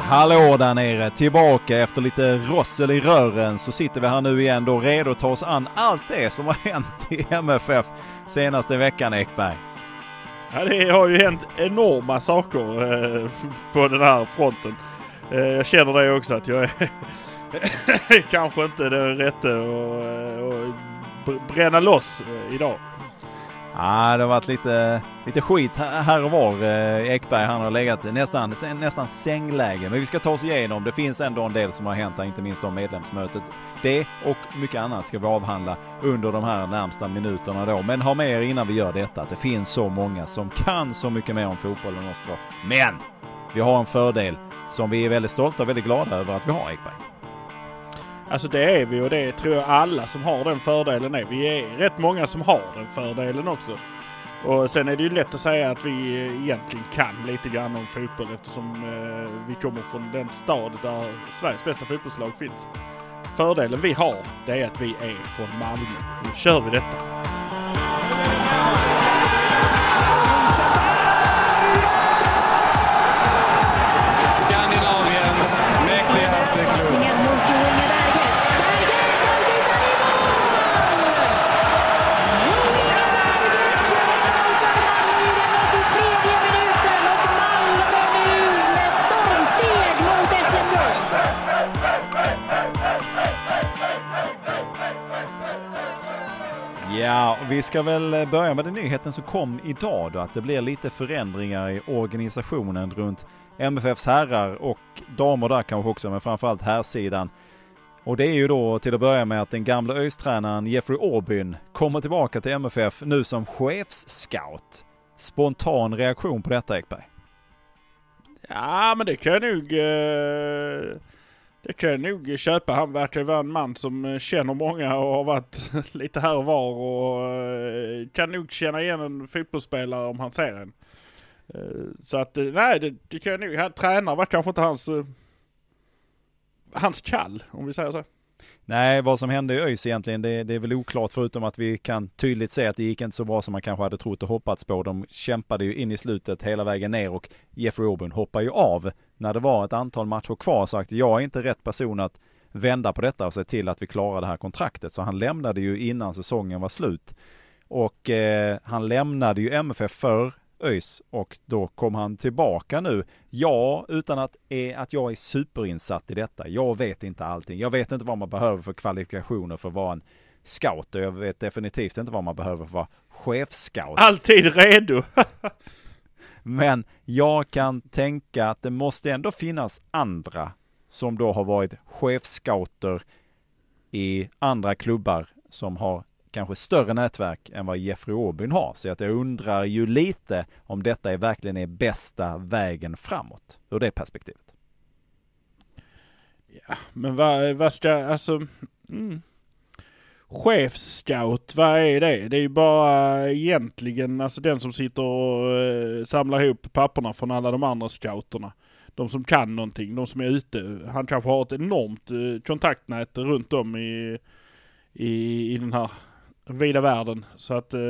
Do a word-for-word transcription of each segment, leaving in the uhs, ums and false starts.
Hallå där nere, tillbaka efter lite rossel i rören så sitter vi här nu igen då redo att ta oss an allt det som har hänt i M F F senaste veckan, Ekberg. Ja, det har ju hänt enorma saker eh, på den här fronten. Eh, jag känner det också att jag är kanske inte den rätte att bränna loss eh, idag. Ja, det har varit lite, lite skit här och var. Ekberg, han har legat nästan, nästan sängläge. Men vi ska ta oss igenom. Det finns ändå en del som har hänt här, inte minst om medlemsmötet. Det och mycket annat ska vi avhandla under de här närmsta minuterna då. Men ha med er innan vi gör detta att det finns så många som kan så mycket mer om fotbollen än oss två. Men vi har en fördel som vi är väldigt stolta och väldigt glada över att vi har, Ekberg. Alltså det är vi, och det tror jag alla som har den fördelen är. Vi är rätt många som har den fördelen också. Och sen är det ju lätt att säga att vi egentligen kan lite grann om fotboll eftersom eh, vi kommer från den stad där Sveriges bästa fotbollslag finns. Fördelen vi har, det är att vi är från Malmö. Nu kör vi detta. Skandinaviens mäktigaste klubb. Ja, vi ska väl börja med den nyheten som kom idag då, att det blir lite förändringar i organisationen runt M F F:s herrar och damer där kanske också, men framförallt herrsidan. Och det är ju då till att börja med att den gamla ÖIS-tränaren Jeffrey Aubyn kommer tillbaka till M F F nu som chefsscout. Spontan reaktion på detta, Ekberg? Ja, men det kan jag nog... Eh... Det kan jag nog köpa. Han verkar vara en man som känner många och har varit lite här och var och kan nog känna igen en fotbollsspelare om han ser en. Så att, nej, det, det kan jag nog. Han tränar var kanske inte hans hans kall, om vi säger så. Nej, vad som hände i ÖIS egentligen, det, det är väl oklart förutom att vi kan tydligt se att det gick inte så bra som man kanske hade trott och hoppats på. De kämpade ju in i slutet hela vägen ner och Jeffrey Aubyn hoppade ju av när det var ett antal matcher kvar och sagt jag är inte rätt person att vända på detta och se till att vi klarar det här kontraktet. Så han lämnade ju innan säsongen var slut. Och eh, han lämnade ju M F F för ÖIS och då kom han tillbaka nu. Ja, utan att, eh, att jag är superinsatt i detta. Jag vet inte allting. Jag vet inte vad man behöver för kvalifikationer för att vara en scout. Och jag vet definitivt inte vad man behöver för att vara chefscout. Alltid redo! Men jag kan tänka att det måste ändå finnas andra som då har varit chefscouter i andra klubbar som har kanske större nätverk än vad Jeffrey Aubyn har. Så att jag undrar ju lite om detta är verkligen är bästa vägen framåt ur det perspektivet. Ja, men vad, vad ska, alltså... Mm. Chefscout, vad är det? Det är ju bara egentligen alltså den som sitter och eh, samlar ihop papperna från alla de andra scouterna. De som kan någonting, de som är ute. Han kanske har ett enormt eh, kontaktnät runt om i, i, i den här vida världen. Så att eh,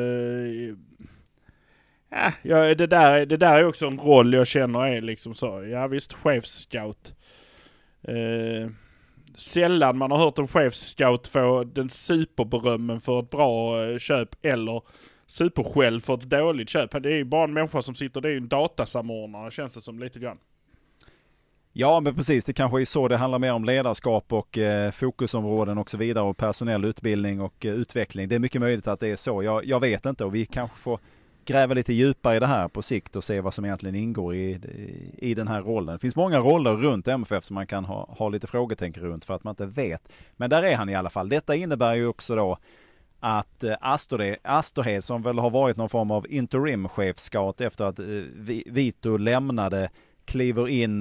ja, det, där, det där är också en roll jag känner är liksom så. Ja visst, chefscout. Eh, sällan man har hört en chefscout få den superberömmen för ett bra eh, köp eller superskäll för ett dåligt köp. Det är ju bara en människa som sitter, det är ju en datasamordnare känns det som lite grann. Ja, men precis. Det kanske är så det handlar mer om ledarskap och eh, fokusområden och så vidare och personell utbildning och eh, utveckling. Det är mycket möjligt att det är så. Jag, jag vet inte och vi kanske får gräva lite djupare i det här på sikt och se vad som egentligen ingår i, i, i den här rollen. Det finns många roller runt M F F som man kan ha, ha lite frågetecken runt för att man inte vet. Men där är han i alla fall. Detta innebär ju också då att eh, Astorhed, Astorhed som väl har varit någon form av interim-chefscout efter att eh, Vito lämnade kliver in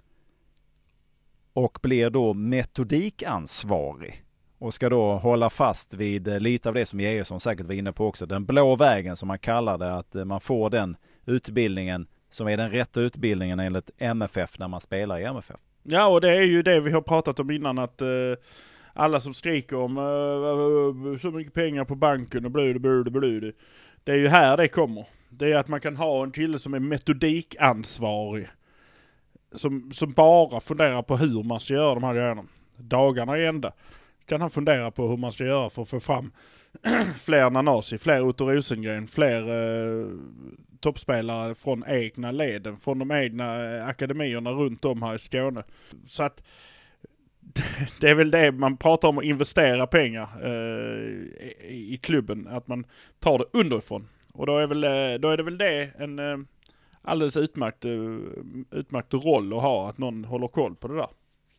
och blir då metodikansvarig och ska då hålla fast vid lite av det som Georgsson säkert var inne på också. Den blå vägen som man kallar det, att man får den utbildningen som är den rätta utbildningen enligt M F F när man spelar i M F F. Ja, och det är ju det vi har pratat om innan att uh, alla som skriker om uh, så mycket pengar på banken och blöd, blöd, blöd. Det är ju här det kommer. Det är att man kan ha en kille som är metodikansvarig. som, som bara funderar på hur man ska göra de här grejerna. Dagarna är ända. Kan han fundera på hur man ska göra för att få fram fler Nanasi, fler Otto Rosengren, fler eh, toppspelare från egna leden, från de egna eh, akademierna runt om här i Skåne. Så att det är väl det man pratar om, att investera pengar eh, i, i klubben, att man tar det underifrån. Och då är, väl, då är det väl det en eh, alldeles utmärkt, uh, utmärkt roll att ha, att någon håller koll på det där.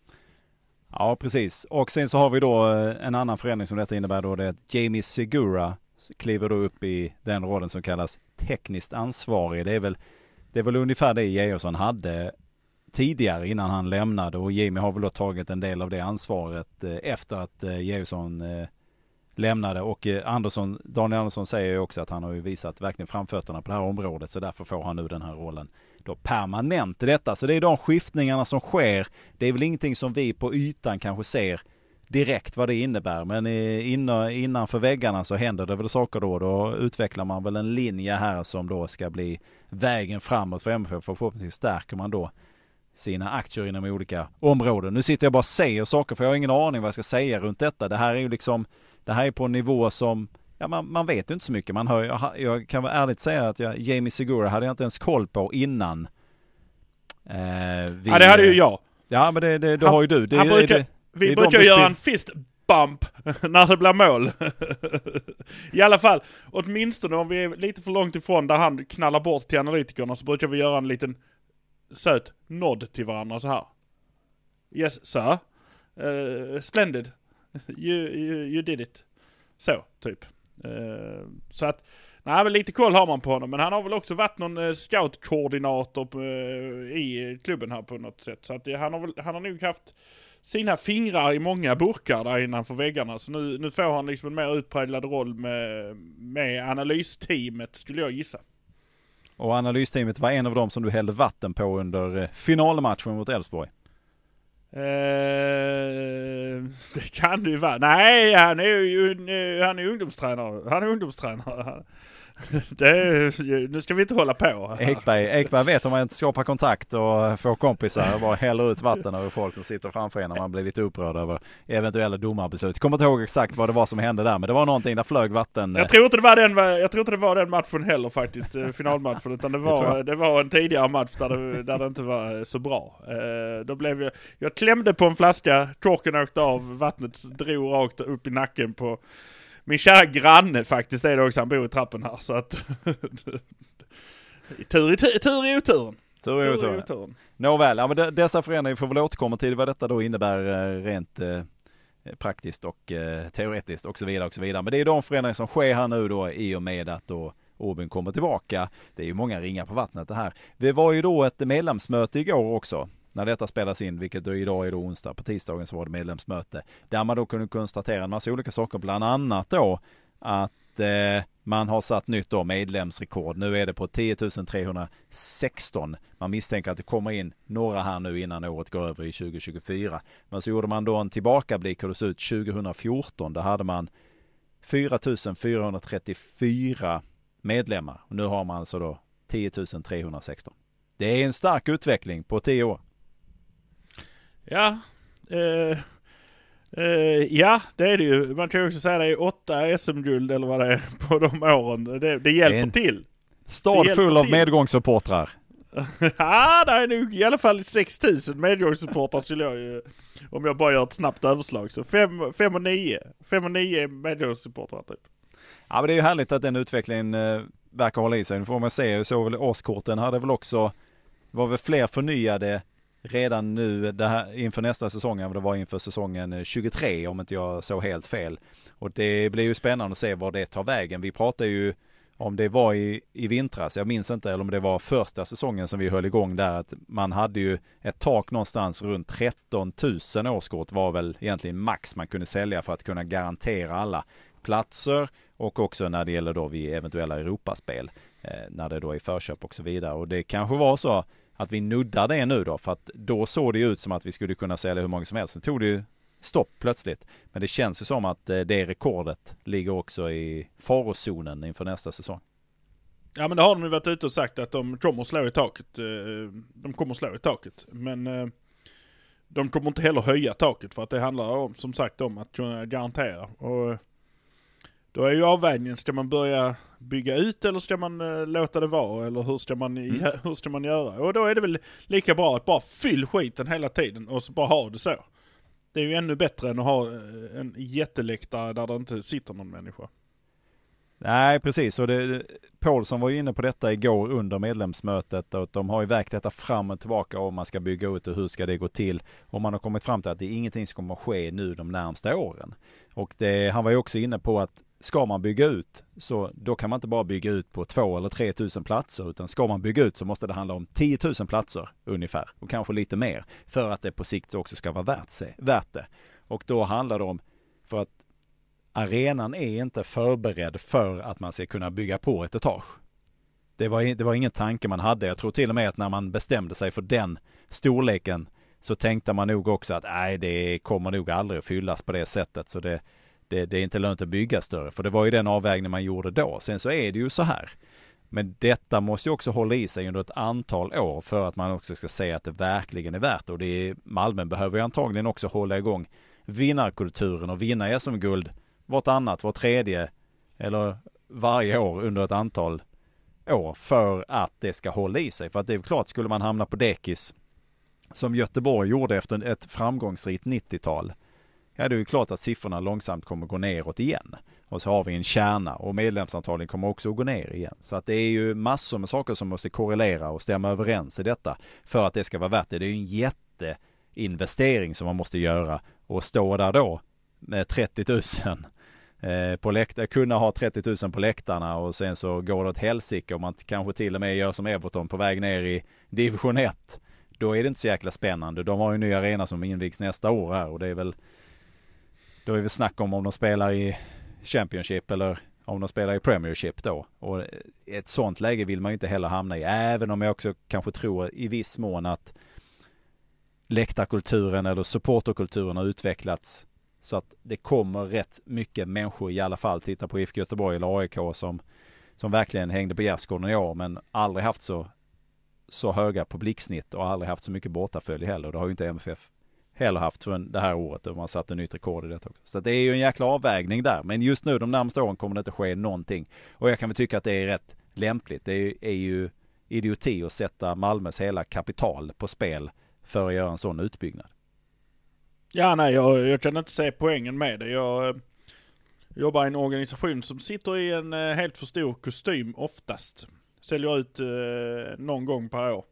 Ja, precis. Och sen så har vi då en annan förändring som detta innebär då, det är att Jamie Segura kliver då upp i den rollen som kallas tekniskt ansvarig. Det är väl, det är väl ungefär det Georgsson hade tidigare innan han lämnade, och Jamie har väl då tagit en del av det ansvaret efter att Georgsson lämnade, och Andersson, Daniel Andersson säger ju också att han har ju visat verkligen framfötterna på det här området, så därför får han nu den här rollen då permanent i detta. Så det är de skiftningarna som sker. Det är väl ingenting som vi på ytan kanske ser direkt vad det innebär, men innan, innanför väggarna så händer det väl saker då. Då utvecklar man väl en linje här som då ska bli vägen framåt för M F F, för förhoppningsvis stärker man då sina aktier inom olika områden. Nu sitter jag bara och säger saker för jag har ingen aning vad jag ska säga runt detta. Det här är ju liksom, det här är på en nivå som ja, man, man vet inte så mycket. Man hör, jag, jag kan vara ärligt säga att jag, Jamie Segura hade jag inte ens koll på innan. Eh, vi, ja, det hade ju jag. Ja, men det, det, det har ju du. Det, han brukar, det, vi det brukar de göra en fist bump när det blir mål. I alla fall, åtminstone om vi är lite för långt ifrån där han knallar bort till analytikerna, så brukar vi göra en liten söt nod till varandra så här. Yes, sir. Uh, splendid. You, you, you did it. Så, typ. Uh, så att, nej, men lite koll har man på honom. Men han har väl också varit någon uh, scout-koordinator uh, i klubben här på något sätt. Så att uh, han, har väl, han har nog haft sina fingrar i många burkar där innanför väggarna. Så nu, nu får han liksom en mer utpräglad roll med, med analysteamet, skulle jag gissa. Och analysteamet var en av dem som du hällde vatten på under finalmatchen mot Elfsborg. Eh, det kan det ju vara. Nej, han är ju han är ungdomstränare. Han är ungdomstränare. Det, nu ska vi inte hålla på. Ekberg, Ekberg vet om man inte skapar kontakt och får kompisar och bara häller ut vatten över folk som sitter framför en när man blir lite upprörd över eventuella domarbeslut. Jag kommer inte ihåg exakt vad det var som hände där, men det var någonting där flög vatten. Jag tror inte det var den, jag tror inte det var den matchen heller faktiskt, finalmatchen, utan det var, det var en tidigare match där det, där det inte var så bra. Eh, då blev jag, jag klämde på en flaska, korken åkte av, vattnet drog rakt upp i nacken på min kära granne faktiskt, är det också, han bor i trappen här, så att tur i tur, tur i oturen. Tur i oturen. oturen. Nåväl, ja, men d- dessa förändringar får väl återkomma till vad detta då innebär eh, rent eh, praktiskt och eh, teoretiskt och så vidare och så vidare. Men det är de förändringar som sker här nu då i och med att då Åbyn kommer tillbaka. Det är ju många ringar på vattnet det här. Det var ju då ett medlemsmöte igår också, när detta spelas in, vilket då idag är då onsdag. På tisdagen så var det medlemsmöte. Där man då kunde konstatera en massa olika saker. Bland annat då att eh, man har satt nytt då medlemsrekord. Nu är det på tio tusen trehundrasexton. Man misstänker att det kommer in några här nu innan året går över i tjugo tjugofyra. Men så gjorde man då en tillbakablick hur det såg ut tjugohundrafjorton. Där hade man fyra tusen fyrahundratrettiofyra medlemmar. Och nu har man alltså då tio tusen trehundrasexton. Det är en stark utveckling på tio år. Ja, eh, eh, ja, det är det ju. Man kan också säga att det är åtta S M-guld eller vad det är på de åren. Det, det hjälper en till. Stad full av medgångssupportrar. Ja, det är nog i alla fall sex tusen medgångssupportrar skulle jag ju, om jag bara gör ett snabbt överslag. Så fem och nio. fem och nio medgångssupportrar typ. Ja, men det är ju härligt att den utvecklingen eh, verkar hålla i sig. Nu får man se, så väl årskorten hade väl också, var väl fler förnyade redan nu det här, inför nästa säsong än vad det var inför säsongen tjugotre, om inte jag såg helt fel. Och det blir ju spännande att se var det tar vägen. Vi pratar ju om det var i, i vintras, jag minns inte, eller om det var första säsongen som vi höll igång där, att man hade ju ett tak någonstans runt tretton tusen årskort var väl egentligen max man kunde sälja för att kunna garantera alla platser, och också när det gäller då vid eventuella Europaspel, eh, när det då är förköp och så vidare. Och det kanske var så att vi nuddar det nu då, för att då såg det ut som att vi skulle kunna sälja hur många som helst. Sen tog det ju stopp plötsligt. Men det känns ju som att det rekordet ligger också i farozonen inför nästa säsong. Ja, men det har de ju varit ute och sagt att de kommer slå i taket. De kommer slå i taket. Men de kommer inte heller höja taket för att det handlar om, som sagt, om att garantera. Och då är ju avvägningen, ska man börja bygga ut eller ska man låta det vara? Eller hur ska man, mm. hur ska man göra? Och då är det väl lika bra att bara fyll skiten hela tiden och så bara ha det så. Det är ju ännu bättre än att ha en jätteläktare där det inte sitter någon människa. Nej, precis. Och det, Paulsson var ju inne på detta igår under medlemsmötet. Och de har ju vägt detta fram och tillbaka om man ska bygga ut och hur ska det gå till. Och man har kommit fram till att det är ingenting som kommer att ske nu de närmsta åren. Och det, han var ju också inne på att ska man bygga ut så då kan man inte bara bygga ut på två eller tre tusen platser. Utan ska man bygga ut så måste det handla om tio tusen platser ungefär. Och kanske lite mer. För att det på sikt också ska vara värt, sig, värt det. Och då handlar det om, för att arenan är inte förberedd för att man ska kunna bygga på ett etage. Det var, det var ingen tanke man hade. Jag tror till och med att när man bestämde sig för den storleken så tänkte man nog också att nej, det kommer nog aldrig att fyllas på det sättet. Så det, det, det är inte lönt att bygga större. För det var ju den avvägning man gjorde då. Sen så är det ju så här. Men detta måste ju också hålla i sig under ett antal år för att man också ska säga att det verkligen är värt det. Och det är, Malmö behöver ju antagligen också hålla igång vinnarkulturen och vinna S M-guld vartannat, var tredje eller varje år under ett antal år för att det ska hålla i sig. För att det är klart, skulle man hamna på dekis som Göteborg gjorde efter ett framgångsrikt nittiotal, ja, det är ju klart att siffrorna långsamt kommer gå neråt igen. Och så har vi en kärna och medlemsantalet kommer också att gå ner igen. Så att det är ju massor med saker som måste korrelera och stämma överens i detta för att det ska vara värt det. Det är ju en jätteinvestering som man måste göra och stå där då med trettio tusen eh, på läktare, kunna ha trettio tusen på läktarna och sen så går det åt helsike och man kanske till och med gör som Everton på väg ner i division ett. Då är det inte så jäkla spännande. De har ju en ny arena som invigs nästa år här och det är väl då är vi snack om om de spelar i Championship eller om de spelar i Premiership då. Och ett sånt läge vill man ju inte heller hamna i, även om jag också kanske tror i viss mån att läktarkulturen eller supporterkulturen har utvecklats så att det kommer rätt mycket människor i alla fall titta på I F K Göteborg eller A I K som, som verkligen hängde på gärdsgården i år men aldrig haft så, så höga publiksnitt och aldrig haft så mycket bortafölj heller. Det har ju inte M F F heller haft för det här året och man satt en nytt rekord i det också. Så det är ju en jäkla avvägning där. Men just nu de närmaste åren kommer det inte ske någonting. Och jag kan väl tycka att det är rätt lämpligt. Det är, är ju idioti att sätta Malmös hela kapital på spel för att göra en sån utbyggnad. Ja, nej, jag, jag kan inte se poängen med det. Jag eh, jobbar i en organisation som sitter i en eh, helt för stor kostym oftast. Säljer ut eh, någon gång per år.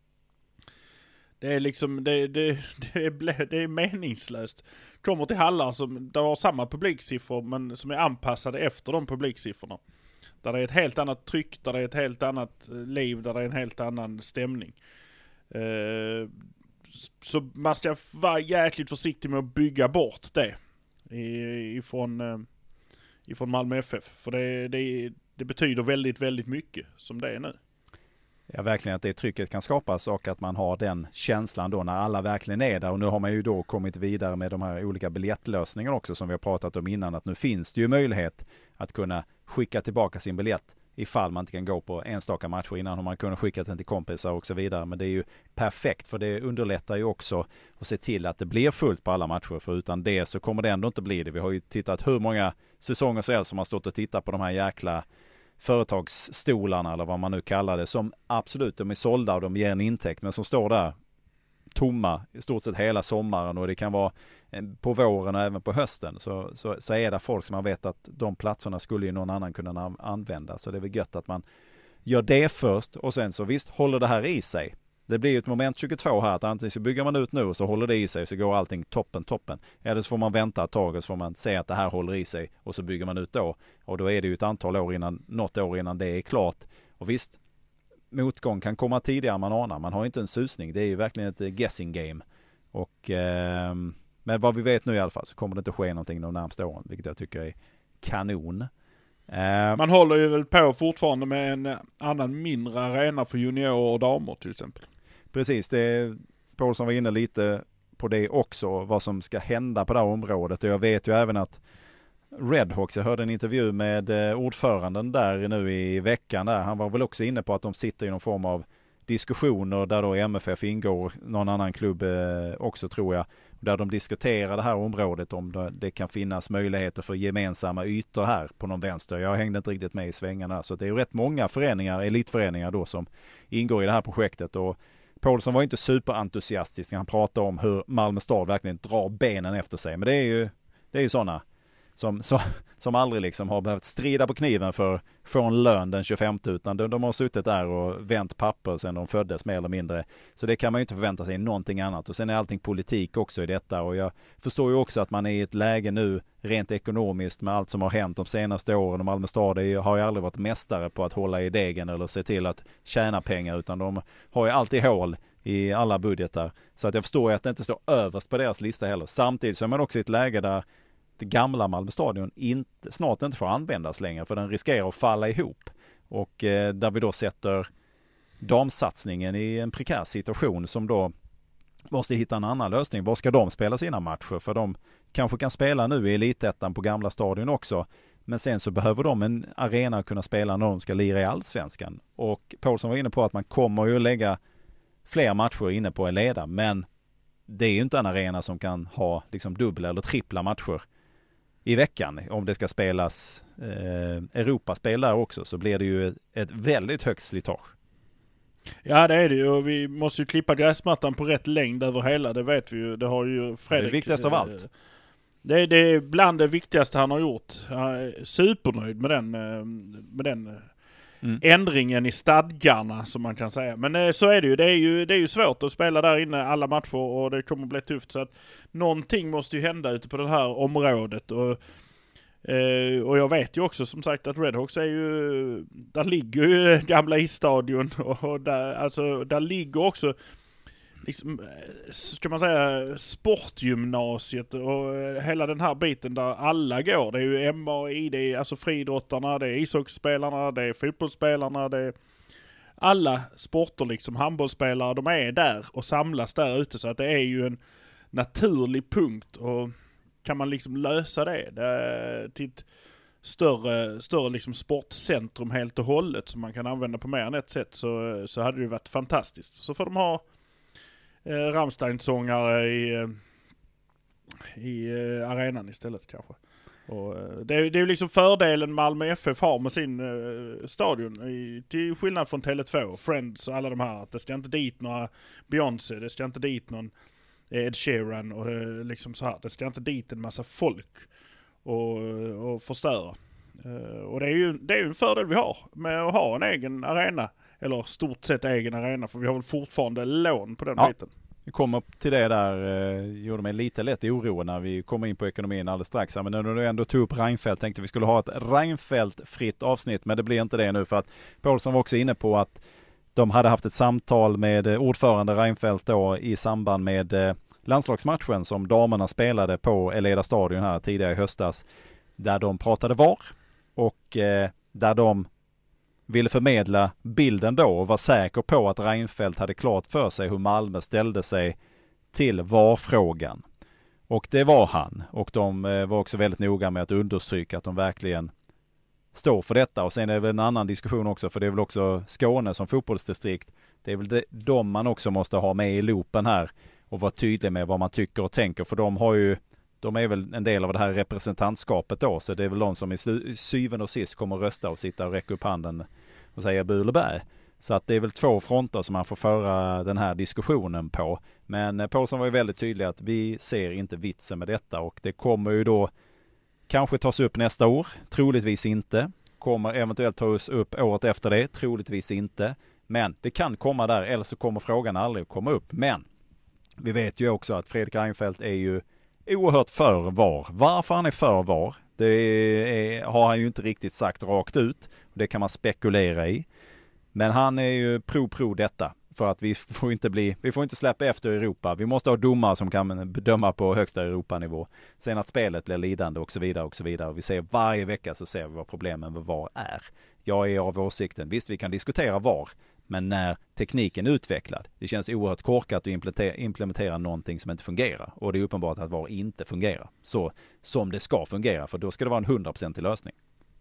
Det är liksom, det, det, det, är, det är meningslöst. Kommer till hallar som där har samma publiksiffror men som är anpassade efter de publiksiffrorna. Där det är ett helt annat tryck, där det är ett helt annat liv, där det är en helt annan stämning. Eh, så man ska vara jäkligt försiktig med att bygga bort det ifrån, ifrån Malmö F F. För det, det, det betyder väldigt, väldigt mycket som det är nu. Ja, verkligen att det trycket kan skapas och att man har den känslan då när alla verkligen är där. Och nu har man ju då kommit vidare med de här olika biljettlösningarna också som vi har pratat om innan. Att nu finns det ju möjlighet att kunna skicka tillbaka sin biljett ifall man inte kan gå på enstaka matcher. Innan har man kunnat skicka den till kompisar och så vidare. Men det är ju perfekt för det underlättar ju också att se till att det blir fullt på alla matcher. För utan det så kommer det ändå inte bli det. Vi har ju tittat hur många säsonger sedan som har stått och tittat på de här jäkla företagsstolarna eller vad man nu kallar det, som absolut de är sålda och de ger en intäkt men som står där tomma i stort sett hela sommaren och det kan vara på våren och även på hösten så, så, så är det folk som man vet att de platserna skulle ju någon annan kunna använda, så det är väl gött att man gör det först och sen så visst håller det här i sig. Det blir ju ett moment tjugotvå här att antingen så bygger man ut nu och så håller det i sig så går allting toppen toppen. Eller så får man vänta ett tag och så får man se att det här håller i sig och så bygger man ut då. Och då är det ju ett antal år innan, något år innan det är klart. Och visst, motgång kan komma tidigare än man anar. Man har inte en susning. Det är ju verkligen ett guessing game. Och, eh, men vad vi vet nu i alla fall så kommer det inte ske någonting de närmaste åren. Vilket jag tycker är kanon. Eh, man håller ju väl på fortfarande med en annan mindre arena för juniorer och damer till exempel. Precis, det är Paulsson var inne lite på det också, vad som ska hända på det här området. Och jag vet ju även att Redhawks. Jag hörde en intervju med eh, ordföranden där nu i veckan. Där. Han var väl också inne på att de sitter i någon form av diskussioner där då M F F ingår, någon annan klubb eh, också tror jag, där de diskuterar det här området om det, det kan finnas möjligheter för gemensamma ytor här på någon vänster. Jag hängde inte riktigt med i svängarna, så det är ju rätt många föreningar, elitföreningar då, som ingår i det här projektet. Och Paulsson var inte superentusiastisk när han pratade om hur Malmö stad verkligen drar benen efter sig, men det är ju, det är ju sådana Som, som, som aldrig liksom har behövt strida på kniven för från lön den tjugofemte, utan de, de har suttit där och vänt papper sedan de föddes mer eller mindre. Så det kan man ju inte förvänta sig någonting annat. Och sen är allting politik också i detta, och jag förstår ju också att man är i ett läge nu rent ekonomiskt med allt som har hänt de senaste åren, och Malmö stad har ju aldrig varit mästare på att hålla i degen eller se till att tjäna pengar, utan de har ju alltid hål i alla budgetar. Så att jag förstår ju att det inte står överst på deras lista heller. Samtidigt så är man också i ett läge där det gamla Malmö stadion inte, snart inte får användas längre, för den riskerar att falla ihop. Och eh, där vi då sätter damsatsningen i en prekär situation som då måste hitta en annan lösning. Var ska de spela sina matcher? För de kanske kan spela nu i elitettan på gamla stadion också. Men sen så behöver de en arena att kunna spela när de ska lira i allsvenskan. Och Paulsson var inne på att man kommer ju lägga fler matcher inne på en leda, men det är ju inte en arena som kan ha liksom dubbla eller trippla matcher i veckan. Om det ska spelas eh, Europaspel där också, så blir det ju ett, ett väldigt högt slitage. Ja, det är det ju, och vi måste ju klippa gräsmattan på rätt längd över hela, det vet vi ju. Det har ju Fredrik. Det är viktigast av allt. Det är, det är bland det viktigaste han har gjort. Jag är supernöjd med den, med den mm. ändringen i stadgarna, som man kan säga. Men så är det ju. Det är ju, det är ju svårt att spela där inne alla matcher, och det kommer bli tufft. Så att någonting måste ju hända ute på det här området. Och, eh, och jag vet ju också som sagt att Redhawks är ju, där ligger ju gamla isstadion, och, och där, alltså, där ligger också liksom, ska man säga, sportgymnasiet och hela den här biten där alla går. Det är ju M A I, det är alltså friidrottarna, det är ishockeyspelarna, det är fotbollsspelarna, det är alla sporter liksom, handbollsspelare, de är där och samlas där ute, så att det är ju en naturlig punkt. Och kan man liksom lösa det, det till ett större, större liksom sportcentrum helt och hållet som man kan använda på mer än ett sätt, så, så hade det varit fantastiskt. Så får de ha Eh, Rammstein-sångare i, eh, i eh, arenan istället kanske. Och, eh, det, är, det är ju liksom fördelen Malmö F F har med sin eh, stadion, i, till skillnad från Tele två, Friends och alla de här, att det ska inte dit några Beyoncé, det ska inte dit någon Ed Sheeran och eh, liksom så här, det ska inte dit en massa folk och, och förstöra. Eh, och det är ju det är ju en fördel vi har med att ha en egen arena. Eller stort sett egen arena, för vi har väl fortfarande lån på den ja, biten. Vi kommer upp till det där, eh, gjorde mig lite lätt i oro när vi kommer in på ekonomin alldeles strax. Men när du ändå tog upp Reinfeldt, tänkte vi skulle ha ett Reinfeldt-fritt avsnitt, men det blir inte det nu, för att Paulsson var också inne på att de hade haft ett samtal med ordförande Reinfeldt då i samband med eh, landslagsmatchen som damerna spelade på Eleda stadion här tidigare i höstas, där de pratade V A R och eh, där de ville förmedla bilden då och var säker på att Reinfeldt hade klart för sig hur Malmö ställde sig till V A R-frågan. Och det var han. Och de var också väldigt noga med att understryka att de verkligen står för detta. Och sen är det väl en annan diskussion också, för det är väl också Skåne som fotbollsdistrikt. Det är väl det, de man också måste ha med i loopen här och vara tydlig med vad man tycker och tänker. För de har ju, de är väl en del av det här representantskapet då, så det är väl de som i syvende och sist kommer rösta och sitta och räcka upp handen och säga bu eller bä. Så att det är väl två fronter som man får föra den här diskussionen på. Men Paulsson var ju väldigt tydlig att vi ser inte vitsen med detta, och det kommer ju då kanske tas upp nästa år, troligtvis inte. Kommer eventuellt tas upp året efter det, troligtvis inte. Men det kan komma där, eller så kommer frågan aldrig komma upp. Men vi vet ju också att Fredrik Reinfeldt är ju oerhört för V A R. Varför han är för V A R, det är, har han ju inte riktigt sagt rakt ut. Det kan man spekulera i. Men han är ju pro-pro detta. För att vi får inte bli, vi får inte släppa efter Europa. Vi måste ha domare som kan bedöma på högsta Europanivå. Sen att spelet blir lidande och så vidare och så vidare. Och vi ser varje vecka så ser vi vad problemen med V A R är. Jag är av åsikten, visst vi kan diskutera V A R. Men när tekniken är utvecklad, det känns oerhört korkat att implementera, implementera någonting som inte fungerar. Och det är uppenbart att V A R inte fungerar så som det ska fungera, för då ska det vara en hundraprocentig lösning.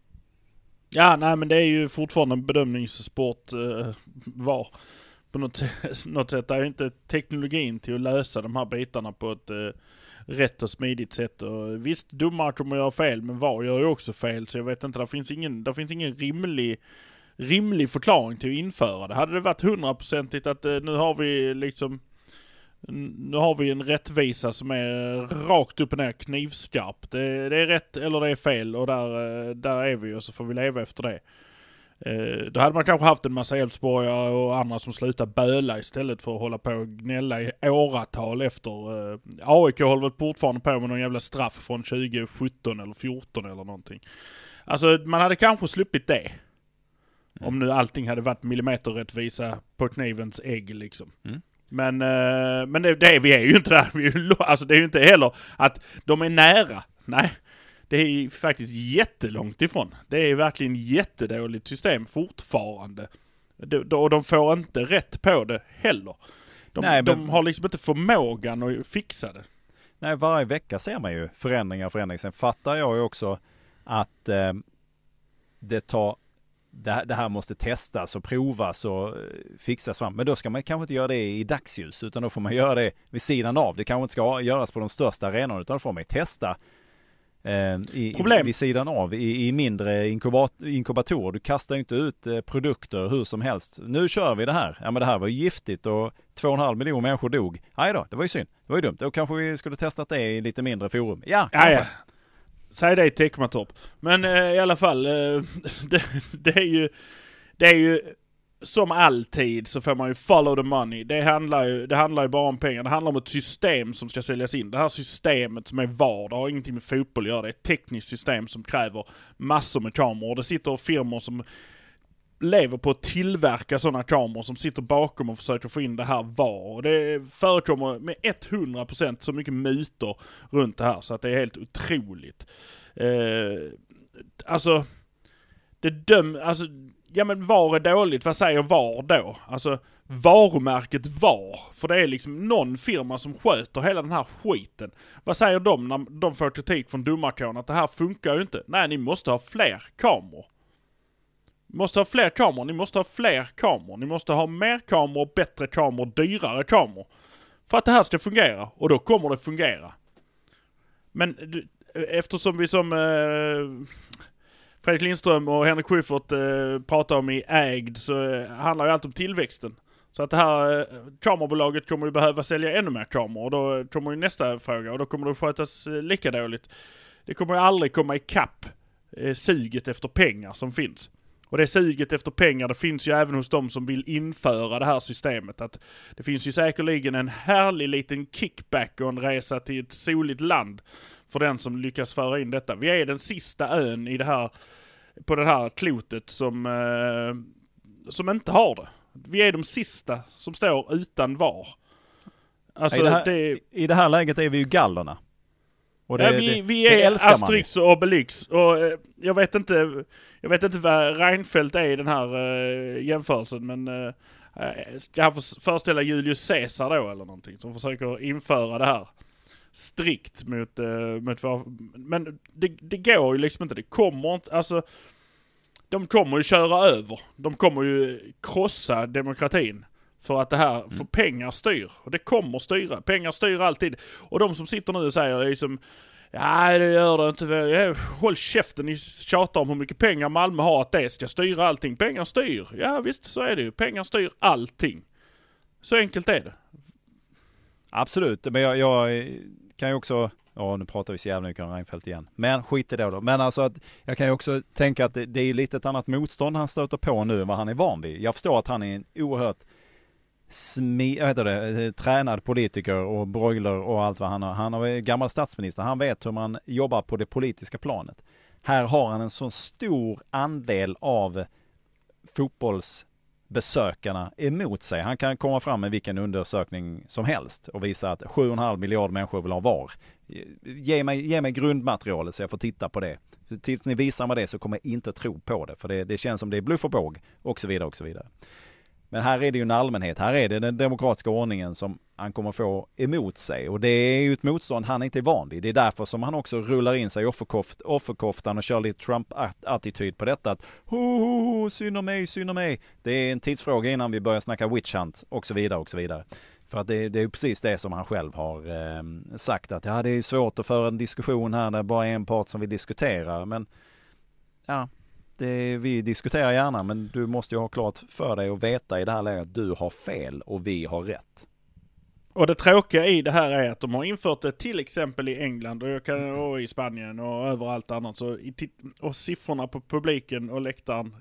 Ja, nej men det är ju fortfarande en bedömningssport eh, V A R. På något, något sätt är inte teknologin till att lösa de här bitarna på ett eh, rätt och smidigt sätt. Och visst, domare kommer göra fel, men V A R gör ju också fel. Så jag vet inte, det finns ingen, det finns ingen rimlig, rimlig förklaring till att införa det. Hade det varit hundraprocentigt att eh, nu har vi liksom nu har vi en rättvisa som är rakt upp och ner knivskarp. Det, det är rätt eller det är fel, och där, där är vi, och så får vi leva efter det. Eh, då hade man kanske haft en massa Elfsborgare och andra som slutar böla istället för att hålla på och gnälla i åratal efter. Eh, A I K håller väl fortfarande på med någon jävla straff från tjugo sjutton eller fjorton eller någonting. Alltså man hade kanske sluppit det. Mm. Om nu allting hade varit millimeterrättvisa på knivens ägg liksom. Mm. Men, eh, men det, det, vi är ju inte där. Vi är ju, alltså det är ju inte heller att de är nära. Nej. Det är faktiskt jättelångt ifrån. Det är verkligen jättedåligt system fortfarande. De, och de får inte rätt på det heller. De, Nej, men... de har liksom inte förmågan att fixa det. Nej, varje vecka ser man ju förändringar förändringar. Sen fattar jag ju också att eh, det tar det, det här måste testas och provas och fixas fram. Men då ska man kanske inte göra det i dagsljus, utan då får man göra det vid sidan av. Det kanske inte ska göras på de största arenorna, utan då får man testa I, Problem. vid sidan av i, i mindre inkubat, inkubatorer. Du kastar inte ut eh, produkter hur som helst. Nu kör vi det här. Ja, men det här var ju giftigt och två och en halv miljon människor dog. Nej då, det var ju synd. Det var ju dumt. Då kanske vi skulle testat det i lite mindre forum. Ja, ja, ja. Säg det i Tecmatorp. Men eh, i alla fall eh, det, det är ju det är ju som alltid så får man ju follow the money. Det handlar ju, det handlar ju bara om pengar. Det handlar om ett system som ska säljas in. Det här systemet som är V A R, det har ingenting med fotboll att göra. Det är ett tekniskt system som kräver massor med kameror. Det sitter firmor som lever på att tillverka sådana kameror som sitter bakom och försöker få in det här V A R. Det förekommer med hundra procent så mycket mutor runt det här så att det är helt otroligt. Eh, alltså, det döm... Alltså, ja men V A R är dåligt, vad säger V A R då? Alltså varumärket V A R, för det är liksom någon firma som sköter hela den här skiten. Vad säger de när de får kritik från domarkåren att det här funkar ju inte? Nej, ni måste ha fler kameror. Ni måste ha fler kameror, ni måste ha fler kameror. Ni måste ha mer kameror, bättre kameror, dyrare kameror. För att det här ska fungera, och då kommer det fungera. Men eftersom vi som... Eh, Fredrik Lindström och Henrik Schyffert eh, pratar om i ägd, så eh, handlar ju allt om tillväxten. Så att det här eh, kamerabolaget kommer ju behöva sälja ännu mer kameror, och då kommer ju nästa fråga, och då kommer det skötas eh, lika dåligt. Det kommer ju aldrig komma i kapp eh, suget efter pengar som finns. Och det suget efter pengar, det finns ju även hos de som vill införa det här systemet. Att det finns ju säkerligen en härlig liten kickback och en resa till ett soligt land för den som lyckas föra in detta. Vi är den sista ön i det här, på det här klotet som, eh, som inte har det. Vi är de sista som står utan V A R. Alltså, I, det här, det, I det här läget är vi ju gallerna. Och det, ja, vi, det, vi är Asterix och Obelix. Och eh, jag vet inte jag vet inte vad Reinfeldt är i den här eh, jämförelsen, men eh, ska han föreställa Julius Caesar då eller någonting som försöker införa det här strikt mot, uh, mot men det, det går ju liksom inte, det kommer inte, alltså de kommer ju köra över, de kommer ju krossa demokratin för att det här, mm. för pengar styr, och det kommer styra, pengar styr alltid, och de som sitter nu och säger liksom, ja det gör det inte, håll käften, ni tjatar om hur mycket pengar Malmö har, att det ska styra allting, pengar styr, ja visst så är det ju, pengar styr allting, så enkelt är det. Absolut, men jag, jag kan ju också, ja nu pratar vi så jävla mycket om Reinfeldt igen, men skit i det då. Men alltså att jag kan ju också tänka att det, det är lite ett annat motstånd han stöter på nu än vad han är van vid. Jag förstår att han är en oerhört smi, vad heter det, tränad politiker och broiler och allt vad han har. Han är gammal statsminister, han vet hur man jobbar på det politiska planet. Här har han en så stor andel av fotbolls besökarna emot sig. Han kan komma fram med vilken undersökning som helst och visa att sju komma fem miljard människor vill ha V A R. Ge mig, ge mig grundmaterialet så jag får titta på det. Tills ni visar mig det så kommer jag inte tro på det. För det, det känns som det är bluff och båg och så vidare och så vidare. Men här är det ju en allmänhet. Här är det den demokratiska ordningen som han kommer få emot sig. Och det är ju ett motstånd han inte är van vid. Det är därför som han också rullar in sig i offerkoft, offerkoftan och kör lite Trump-attityd på detta. Att ho, ho, ho, synd om mig, synd om mig. Det är en tidsfråga innan vi börjar snacka witch hunt och så vidare och så vidare. För att det, det är precis det som han själv har eh, sagt. Att ja, det är svårt att föra en diskussion här där bara är en part som vi diskuterar. Men ja... Det, vi diskuterar gärna, men du måste ju ha klart för dig och veta i det här läget att du har fel och vi har rätt. Och det tråkiga i det här är att de har infört det till exempel i England och, jag kan, och i Spanien och överallt annat. Så i, och siffrorna på publiken och läktaren,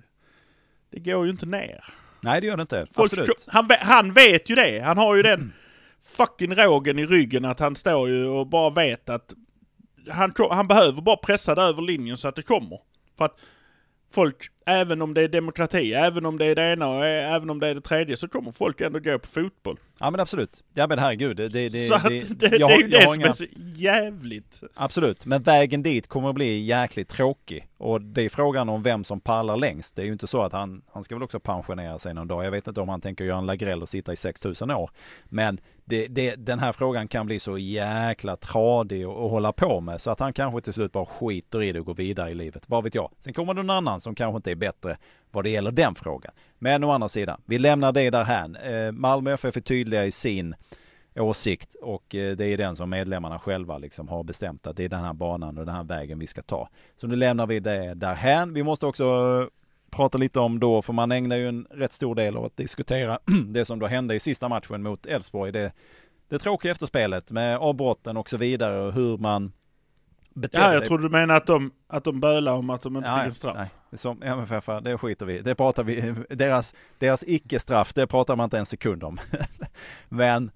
det går ju inte ner. Nej, det gör det inte. Folk, Absolut. Han, han vet ju det. Han har ju den fucking rågen i ryggen att han står ju och bara vet att han, han behöver bara pressa det över linjen så att det kommer. För att folk, även om det är demokrati, även om det är det ena och även om det är det tredje, så kommer folk ändå gå på fotboll. Ja, men absolut. Ja, men herregud. Det, det, det, så att det, det, jag, det är ju det som inga... är så jävligt. Absolut. Men vägen dit kommer att bli jäkligt tråkig. Och det är frågan om vem som pallar längst. Det är ju inte så att han, han ska väl också pensionera sig någon dag. Jag vet inte om han tänker göra en Lagrell och sitta i sex tusen år. Men det, det, den här frågan kan bli så jäkla tradig att hålla på med. Så att han kanske till slut bara skiter i det och går vidare i livet. Vad vet jag. Sen kommer det någon annan som kanske inte är bättre vad det gäller den frågan. Men å andra sidan, vi lämnar det där här. Eh, Malmö F F är tydliga i sin åsikt och eh, det är den som medlemmarna själva liksom har bestämt att det är den här banan och den här vägen vi ska ta. Så nu lämnar vi det där här. Vi måste också eh, prata lite om då, för man ägnar ju en rätt stor del av att diskutera det som då hände i sista matchen mot Elfsborg. Det, det tråkiga efterspelet med avbrotten och så vidare och hur man Ja, jag tror du menar att de, att de bölar om att de inte ja, fick en straff. Nej, som M F F, det skiter vi. Det pratar vi, deras, deras icke-straff, det pratar man inte en sekund om. Men,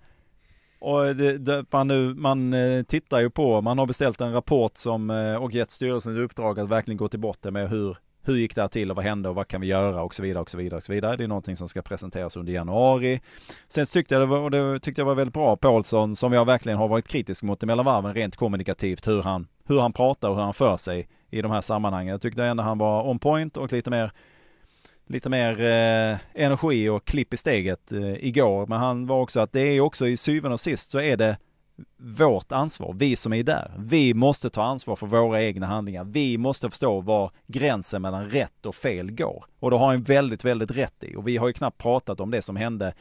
och det, det, man, nu, man tittar ju på, man har beställt en rapport som, och gett styrelsen i uppdrag att verkligen gå till botten med hur, hur gick det här till och vad hände och vad kan vi göra och så vidare och så vidare och så vidare. Det är någonting som ska presenteras under januari. Sen tyckte jag det var, och det tyckte jag var väldigt bra, Paulsson, som jag verkligen har varit kritisk mot mellan varven rent kommunikativt, hur han hur han pratar och hur han för sig i de här sammanhangen. Jag tyckte ändå han var on point och lite mer lite mer eh, energi och klipp i steget eh, igår. Men han var också att det är också i syvende och sist så är det vårt ansvar, vi som är där. Vi måste ta ansvar för våra egna handlingar. Vi måste förstå var gränsen mellan rätt och fel går. Och då har han väldigt, väldigt rätt i. Och vi har ju knappt pratat om det som hände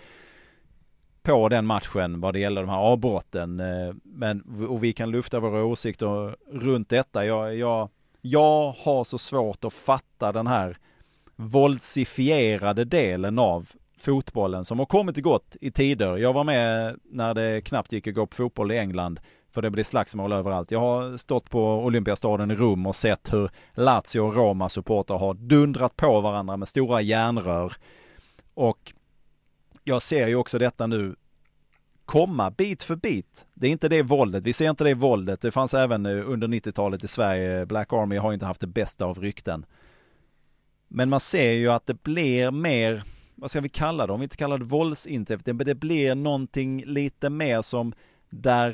på den matchen vad det gäller de här avbrotten. Men, och vi kan lufta våra åsikter runt detta. Jag, jag, jag har så svårt att fatta den här våldsifierade delen av fotbollen som har kommit och gått i tider. Jag var med när det knappt gick att gå på fotboll i England för det blir slagsmål överallt. Jag har stått på Olympiastaden i Rom och sett hur Lazio och Roma-supporter har dundrat på varandra med stora järnrör. Och jag ser ju också detta nu komma bit för bit. Det är inte det våldet. Vi ser inte det våldet. Det fanns även under nittiotalet i Sverige. Black Army har inte haft det bästa av rykten. Men man ser ju att det blir mer, vad ska vi kalla det? Om vi inte kallar det våldsintäkt, men det blir någonting lite mer som där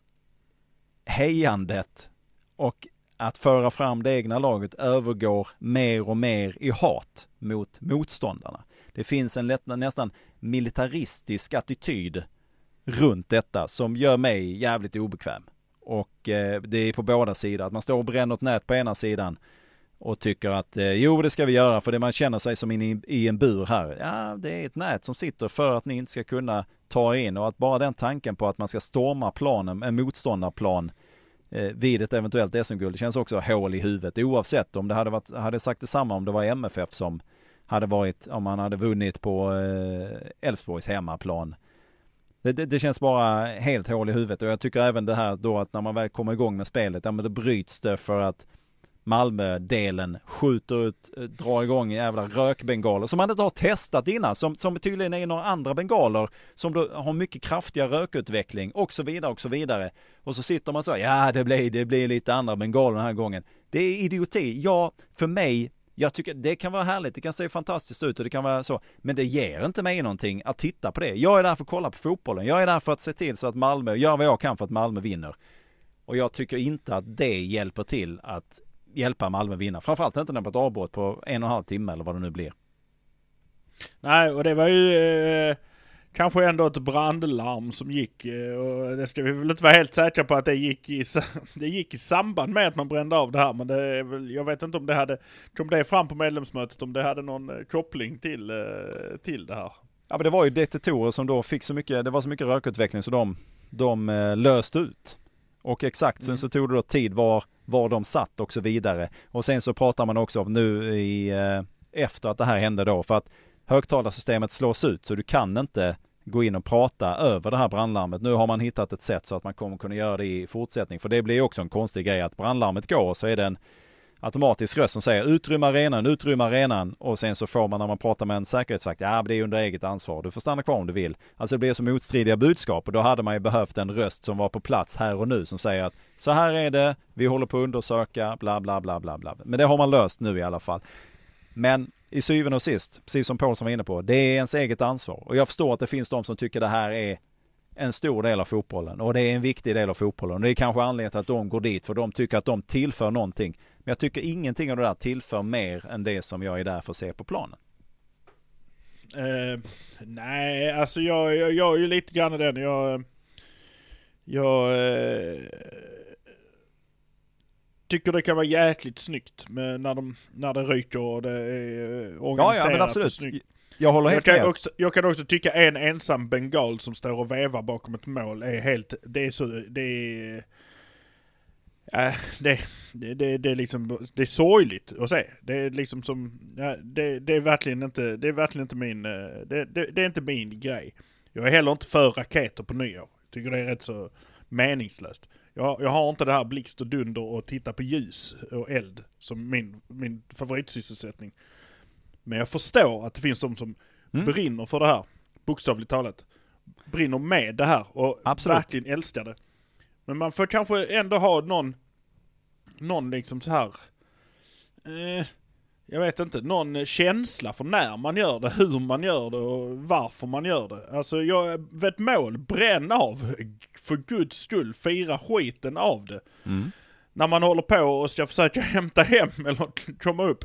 hejandet och att föra fram det egna laget övergår mer och mer i hat mot motståndarna. Det finns en lätt, nästan militaristisk attityd runt detta som gör mig jävligt obekväm. Och eh, det är på båda sidor. Att man står och bränner ett nät på ena sidan och tycker att eh, jo, det ska vi göra för det man känner sig som in i, i en bur här. Ja, det är ett nät som sitter för att ni inte ska kunna ta in, och att bara den tanken på att man ska storma planen, en motståndarplan eh, vid ett eventuellt S M-guld, det känns också hål i huvudet, oavsett om det hade varit, hade sagt detsamma om det var M F F som hade varit, om man hade vunnit på Elfsborgs eh, hemmaplan. Det, det, det känns bara helt hål i huvudet, och jag tycker även det här då att när man väl kommer igång med spelet, ja, men det bryts det för att Malmö-delen skjuter ut, drar igång jävla rökbengaler som man inte har testat innan, som, som tydligen är några andra bengaler som då har mycket kraftigare rökutveckling och så vidare och så vidare. Och så sitter man så, ja det blir, det blir lite andra bengaler den här gången. Det är idioti. Ja, för mig, jag tycker det kan vara härligt, det kan se fantastiskt ut och det kan vara så, men det ger inte mig någonting att titta på det. Jag är där för att kolla på fotbollen. Jag är där för att se till så att Malmö, gör vad jag kan för att Malmö vinner. Och jag tycker inte att det hjälper till att hjälpa Malmö vinna. Framförallt inte när det blir ett avbrott på en och en halv timme eller vad det nu blir. Nej, och det var ju eh, kanske ändå ett brandlarm som gick. Eh, och det ska vi väl inte vara helt säkra på att det gick i, det gick i samband med att man brände av det här. Men det är väl, jag vet inte om det hade, kom det fram på medlemsmötet, om det hade någon eh, koppling till, eh, till det här. Ja, men det var ju detektorer som då fick så mycket, det var så mycket rökutveckling så de, de eh, löste ut. Och exakt, mm. sen så tog det då tid var, var de satt och så vidare. Och sen så pratar man också om nu i, eh, efter att det här hände då, för att högtalarsystemet slås ut så du kan inte gå in och prata över det här brandlarmet. Nu har man hittat ett sätt så att man kommer kunna göra det i fortsättning. För det blir ju också en konstig grej att brandlarmet går och så är det en automatisk röst som säger utrymma arenan, utrymma arenan och sen så får man när man pratar med en säkerhetsvakt, ja det är under eget ansvar, du får stanna kvar om du vill. Alltså det blir så motstridiga budskap och då hade man ju behövt en röst som var på plats här och nu som säger att så här är det, vi håller på att undersöka, bla bla bla bla bla. Men det har man löst nu i alla fall. Men i syvende och sist, precis som Paul som var inne på, det är ens eget ansvar. Och jag förstår att det finns de som tycker det här är en stor del av fotbollen och det är en viktig del av fotbollen. Och det är kanske anledningen till att de går dit för de tycker att de tillför någonting. Men jag tycker ingenting av det där tillför mer än det som jag är där för att se på planen. Uh, nej, alltså jag, jag, jag är ju lite grann den. Jag, jag uh, tycker det kan vara jäkligt snyggt med när, de, när det ryker och det är organiserat. Ja, ja, men absolut. Jag håller helt jag kan med. Också, jag kan också tycka en ensam bengal som står och vevar bakom ett mål är helt, det är så, det är, äh, det, det, det, det är liksom, det är sorgligt att se. Det är liksom som, ja, det, det är verkligen inte, det är verkligen inte min, det, det, det är inte min grej. Jag är heller inte för raketer på nyår. Tycker det är rätt så meningslöst. Jag, jag har inte det här blixt och dunder och titta på ljus och eld som min, min favoritsysselsättning. Men jag förstår att det finns de som mm. brinner för det här, bokstavligt talat. Brinner med det här och Absolut. verkligen älskar det. Men man får kanske ändå ha någon, någon liksom så här, eh, jag vet inte, någon känsla för när man gör det, hur man gör det och varför man gör det. Alltså jag vet mål, bränn av, för guds skull, fira skiten av det. Mm. När man håller på och ska försöka hämta hem eller komma upp.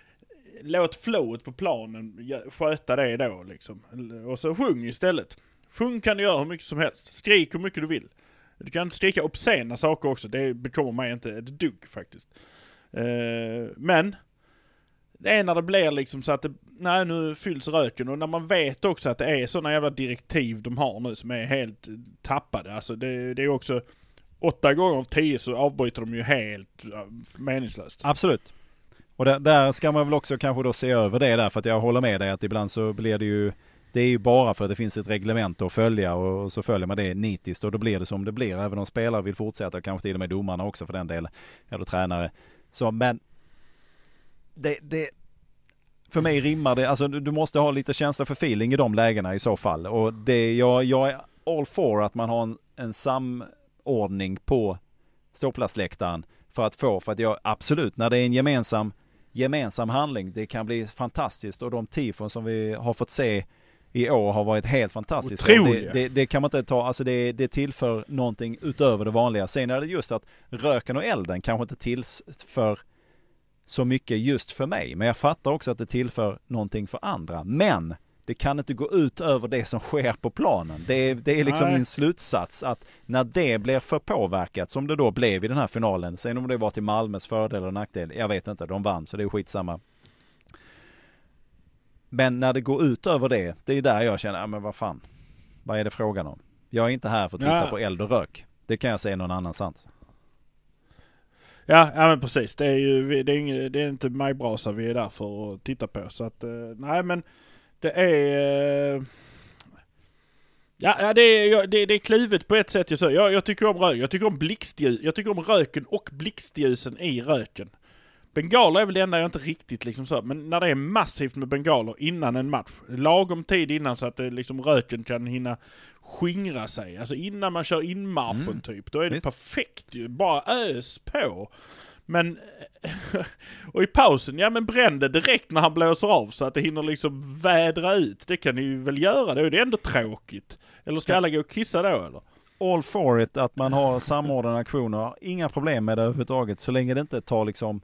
Låt flowet på planen sköta det då liksom. Och så sjung istället. Sjung kan du göra hur mycket som helst. Skrik hur mycket du vill. Du kan skrika obscena saker också. Det bekommer mig inte ett dugg faktiskt. Uh, men det är när det blir liksom så att det, nej, nu fylls röken. Och när man vet också att det är sådana jävla direktiv de har nu som är helt tappade. Alltså det, det är också åtta gånger av tio så avbryter de ju helt meningslöst. Absolut. Och där, där ska man väl också kanske då se över det där, för att jag håller med dig att ibland så blir det ju, det är ju bara för att det finns ett reglement att följa och så följer man det nitiskt och då blir det som det blir, även om spelare vill fortsätta, kanske till och med domarna också för den delen, eller tränare. Så men det, det för mig rimmar det, alltså du måste ha lite känsla för feeling i de lägena i så fall, och det, jag, jag är all for att man har en, en samordning på ståplatsläktaren för att få, för att jag absolut, när det är en gemensam gemensam handling, det kan bli fantastiskt, och de tifon som vi har fått se i år har varit helt fantastiska. Det, det, det kan man inte ta, alltså det, det tillför någonting utöver det vanliga. Sen är det just att röken och elden kanske inte tillför så mycket just för mig, men jag fattar också att det tillför någonting för andra, men det kan inte gå ut över det som sker på planen. Det är, det är liksom Nej. min slutsats, att när det blir för påverkat, som det då blev i den här finalen, sen om det var till Malmös fördel eller nackdel, jag vet inte, de vann så det är skitsamma. Men när det går ut över det, det är där jag känner, ja men vad fan, vad är det frågan om? Jag är inte här för att titta ja. på eld och rök. Det kan jag säga någon annanstans. Ja, ja men precis. Det är ju det är, ingen, det är inte majbrasa vi är där för att titta på. Så att, nej men det är... Ja, det är, det, det är klivet på ett sätt. Jag, jag, jag tycker om rök. Jag tycker om blixtljus. Jag tycker om röken och blixtljusen i röken. Bengaler är väl det enda jag inte riktigt liksom så. Men när det är massivt med bengaler innan en match. Lagom tid innan så att det, liksom, röken kan hinna skingra sig. Alltså innan man kör in marschen mm. typ. Då är det Visst. perfekt ju. Bara ös på. Men och i pausen, ja men bränn det direkt när han blåser av så att det hinner liksom vädra ut. Det kan ni ju väl göra då. Det är ändå tråkigt. Eller ska alla gå och kissa då eller? All for it att man har samordnade aktioner. Inga problem med det överhuvudtaget så länge det inte tar liksom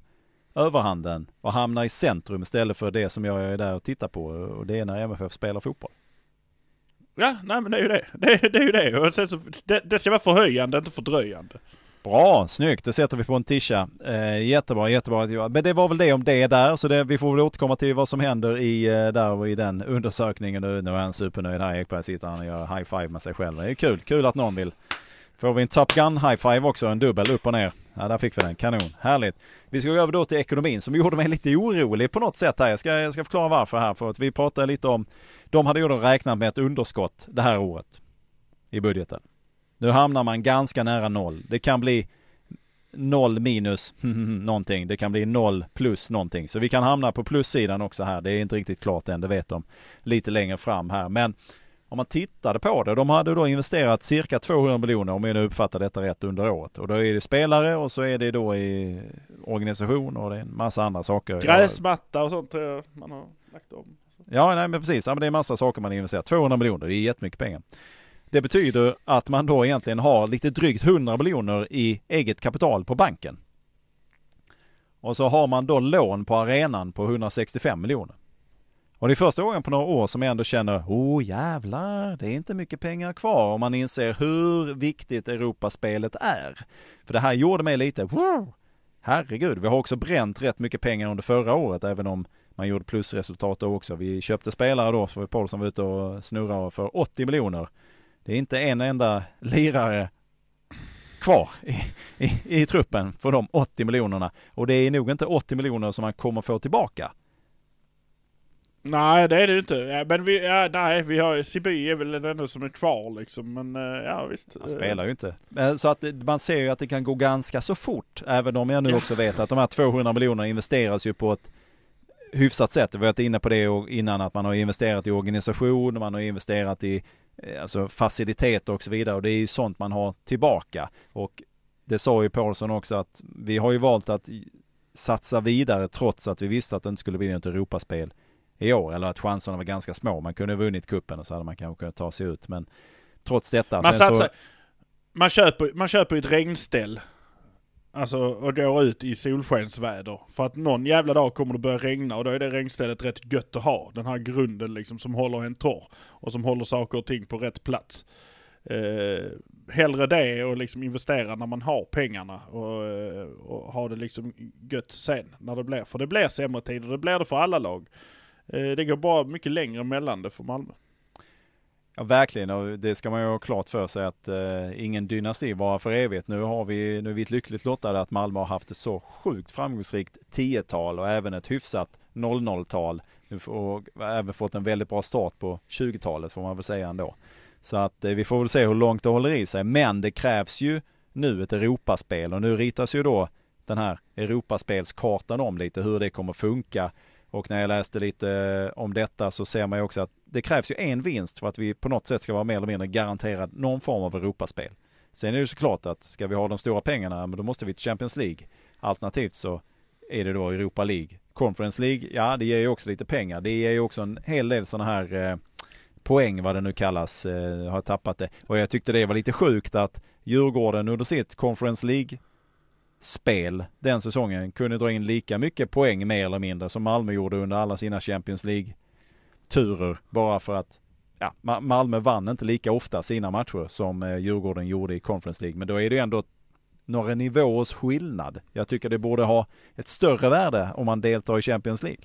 överhanden och hamnar i centrum istället för det som jag är där och tittar på, och det är när M F F spelar fotboll. Ja, nej men det är ju det. Det är, det är ju det. Och sen så, det, det ska vara förhöjande, inte fördröjande. Bra, snyggt. Det sätter vi på en tisha. Eh, jättebra, jättebra. Men det var väl det om det där. Så det, vi får väl återkomma till vad som händer i, där och i den undersökningen. Nu, nu är han supernöjd här. Ekberg sitter han och gör high five med sig själv. Det är kul. Kul att någon vill. Får vi en Top Gun high five också. En dubbel upp och ner. Ja, där fick vi den. Kanon. Härligt. Vi ska gå över då till ekonomin som gjorde mig lite orolig på något sätt här. Jag ska, jag ska förklara varför här. För att vi pratade lite om. De hade ju då räknat med ett underskott det här året. I budgeten. Nu hamnar man ganska nära noll. Det kan bli noll minus någonting. Det kan bli noll plus någonting. Så vi kan hamna på plussidan också här. Det är inte riktigt klart än, det vet de lite längre fram här. Men om man tittade på det, de hade då investerat cirka tvåhundra miljoner om jag nu uppfattar detta rätt under året. Och då är det spelare och så är det då i organisation och det är en massa andra saker. Gräsmatta och sånt man har lagt om. Ja, nej, men precis. Ja, men det är en massa saker man investerar. tvåhundra miljoner, det är jättemycket pengar. Det betyder att man då egentligen har lite drygt hundra miljoner i eget kapital på banken. Och så har man då lån på arenan på hundrasextiofem miljoner. Och det är första gången på några år som jag ändå känner, åh jävlar, det är inte mycket pengar kvar. Och man inser hur viktigt Europaspelet är. För det här gjorde mig lite, wow, herregud, vi har också bränt rätt mycket pengar under förra året, även om man gjorde plusresultat då också. Vi köpte spelare då, för Paulsson var ute och snurrade för åttio miljoner. Det är inte en enda lirare kvar i, i, i truppen för de åttio miljonerna. Och det är nog inte åttio miljoner som man kommer få tillbaka. Nej, det är det inte. Ja, men vi, ja, nej, vi har Siby är väl den enda som är kvar liksom. Men ja, visst. Han spelar ju inte. Så att man ser ju att det kan gå ganska så fort. Även om jag nu också vet att de här tvåhundra miljonerna investeras ju på ett hyfsat sätt. Vi har varit inne på det innan, att man har investerat i organisation, man har investerat i alltså faciliteter och så vidare, och det är ju sånt man har tillbaka. Och det sa ju Paulsson också, att vi har ju valt att satsa vidare trots att vi visste att det inte skulle bli något Europaspel i år, eller att chanserna var ganska små. Man kunde ha vunnit kuppen och så hade man kanske kunnat ta sig ut, men trots detta man, satsar, så... man köper man köper ett regnställ, alltså, och går ut i solskensväder. För att någon jävla dag kommer det börja regna, och då är det regnstället rätt gött att ha. Den här grunden liksom som håller en torr och som håller saker och ting på rätt plats. Eh, hellre det och liksom investera när man har pengarna och, och ha det liksom gött sen när det blir. För det blir sämre tider, det blir det för alla lag. Eh, det går bara mycket längre mellan det för Malmö. Ja, verkligen, och det ska man ju ha klart för sig att eh, ingen dynasti var för evigt. Nu har vi, nu är vi ett lyckligt lottade att Malmö har haft ett så sjukt framgångsrikt tiotal och även ett hyfsat noll noll-tal. Nu får även fått en väldigt bra start på tjugotalet får man väl säga ändå. Så att eh, vi får väl se hur långt det håller i sig. Men det krävs ju nu ett Europaspel, och nu ritas ju då den här Europaspelskartan om lite hur det kommer funka. Och när jag läste lite om detta så ser man ju också att det krävs ju en vinst för att vi på något sätt ska vara mer eller mindre garanterad någon form av Europaspel. Sen är det ju såklart att ska vi ha de stora pengarna, men då måste vi till Champions League. Alternativt så är det då Europa League. Conference League, ja det ger ju också lite pengar. Det ger ju också en hel del sådana här eh, poäng, vad det nu kallas, eh, har tappat det. Och jag tyckte det var lite sjukt att Djurgården under sitt Conference League spel den säsongen kunde dra in lika mycket poäng mer eller mindre som Malmö gjorde under alla sina Champions League-turer, bara för att ja, Malmö vann inte lika ofta sina matcher som Djurgården gjorde i Conference League, men då är det ändå några nivåers skillnad. Jag tycker det borde ha ett större värde om man deltar i Champions League.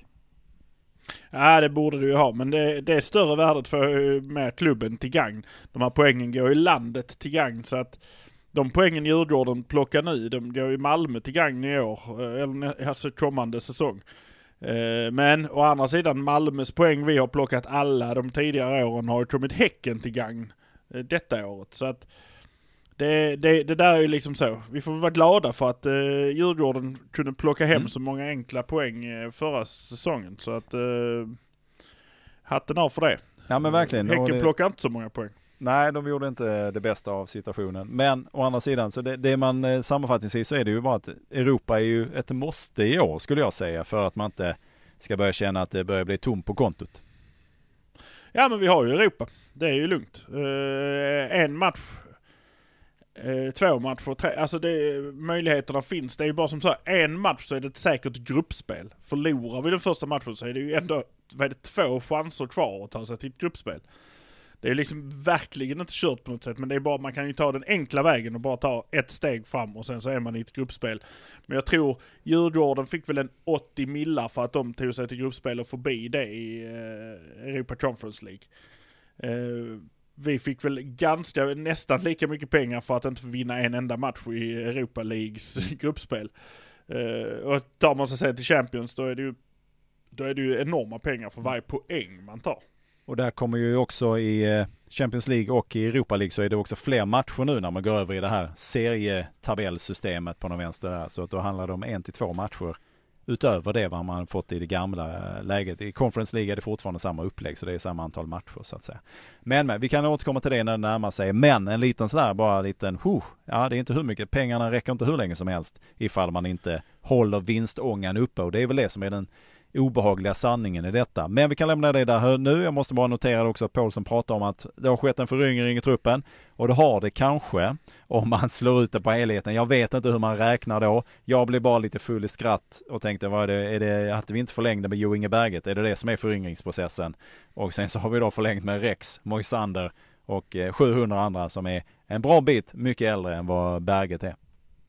Ja, det borde du ju ha, men det, det är större värdet för med klubben till gagn. De här poängen går i landet till gagn, så att de poängen Djurgården plockar nu, de går i Malmö till gagn i år, eller alltså kommande säsong. Men å andra sidan, Malmös poäng vi har plockat alla de tidigare åren har ju kommit Häcken till gagn detta året. Så att det, det, det där är ju liksom så. Vi får vara glada för att uh, Djurgården kunde plocka hem mm. så många enkla poäng uh, förra säsongen. Så att uh, hatten av för det. Ja, men verkligen. Häcken det... plockar inte så många poäng. Nej, de gjorde inte det bästa av situationen. Men å andra sidan, så det, det man sammanfattningsvis så är det ju bara att Europa är ju ett måste i år, skulle jag säga, för att man inte ska börja känna att det börjar bli tomt på kontot. Ja, men vi har ju Europa. Det är ju lugnt. Uh, en match Eh, två matcher, tre, alltså det, möjligheterna finns. Det är ju bara som så, en match så är det ett säkert gruppspel. Förlorar vi den första matchen så är det ju ändå, vad är det, två chanser kvar att ta sig till ett gruppspel. Det är liksom verkligen inte kört på något sätt, men det är bara, man kan ju ta den enkla vägen och bara ta ett steg fram och sen så är man i ett gruppspel. Men jag tror Djurgården fick väl en åttio millar för att de tog sig till gruppspel och förbi det i eh, Europa Conference League. Eh, vi fick väl ganska, nästan lika mycket pengar för att inte vinna en enda match i Europa Leagues gruppspel. Eh, och tar man sig sen till Champions, då är det ju, då är det ju enorma pengar för varje poäng man tar. Och där kommer ju också i Champions League och i Europa League så är det också fler matcher nu när man går över i det här serietabellsystemet på den vänster där. Så att då handlar det om en till två matcher utöver det vad man fått i det gamla läget. I Conference League är det fortfarande samma upplägg så det är samma antal matcher så att säga. Men, men vi kan återkomma till det när det närmar sig. Men en liten sådär, bara en liten, huh, ja det är inte hur mycket, pengarna räcker inte hur länge som helst ifall man inte håller vinstångan uppe och det är väl det som är den obehagliga sanningen i detta. Men vi kan lämna det där nu. Jag måste bara notera också att Paulsen pratar om att det har skett en föryngring i truppen och det har det kanske om man slår ut det på helheten. Jag vet inte hur man räknar då. Jag blev bara lite full i skratt och tänkte, vad är det, är det att vi inte förlängde med Jo Inge Berget? Är det det som är föryngringsprocessen? Och sen så har vi då förlängt med Rex, Moisander och sjuhundra andra som är en bra bit mycket äldre än vad Berget är.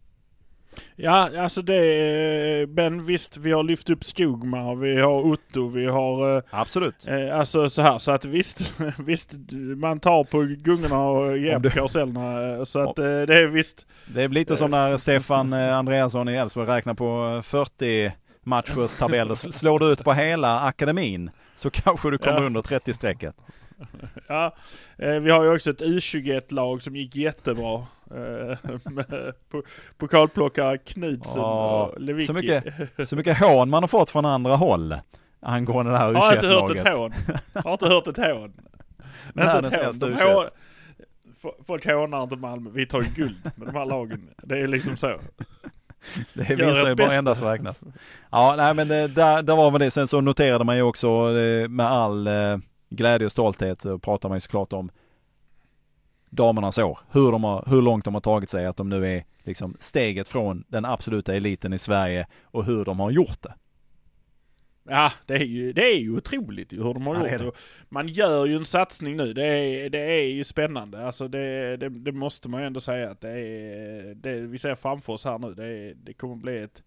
Ja, alltså det, men visst, vi har lyft upp Skogmar, vi har Otto, vi har... Absolut. Eh, alltså så här, så att visst, visst man tar på gungorna och ger på karusellorna, så att eh, det är visst... Det är lite som när Stefan Andreasson i Elfsborg räknar på fyrtio matchers tabell och slår du ut på hela akademin så kanske du kommer ja. under trettio-strecket. Ja, eh, vi har ju också ett U tjugoett-lag som gick jättebra. Eh, med pokalplockare Knudsen oh, och Lewicki. Så mycket, så mycket hån man har fått från andra håll angående det här U tjugoett-laget. Har inte hört ett hån. Har inte hört ett hån. Världens äldsta U tjugoett. Folk hånar inte Malmö. Vi tar ju guld med de här lagen. Det är liksom så. Det är vinster bara endast räknas. Ja, nej men det, där, där var väl det. Sen så noterade man ju också med all glädje och stolthet så pratar man ju såklart om damernas år. Hur, de har, hur långt de har tagit sig att de nu är liksom steget från den absoluta eliten i Sverige och hur de har gjort det. Ja, det är ju, det är ju otroligt hur de har ja, gjort det. det. Man gör ju en satsning nu. Det är, det är ju spännande. Alltså det, det, det måste man ju ändå säga att det är det vi ser framför oss här nu. Det, är, det kommer bli ett